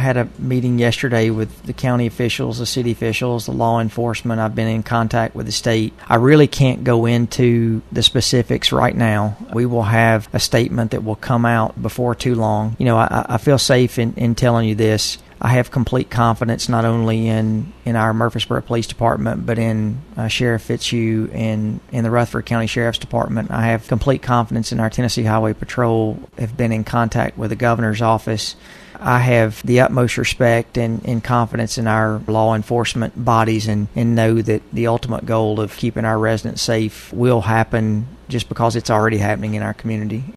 had a meeting yesterday with the county officials, the city officials, the law enforcement. I've been in contact with the state. I really can't go into the specifics right now. We will have a statement that will come out before too long. I feel safe in telling you this. I have complete confidence not only in our Murfreesboro Police Department, but in Sheriff Fitzhugh and in the Rutherford County Sheriff's Department. I have complete confidence in our Tennessee Highway Patrol, have been in contact with the governor's office. I have the utmost respect and confidence in our law enforcement bodies and know that the ultimate goal of keeping our residents safe will happen just because it's already happening in our community.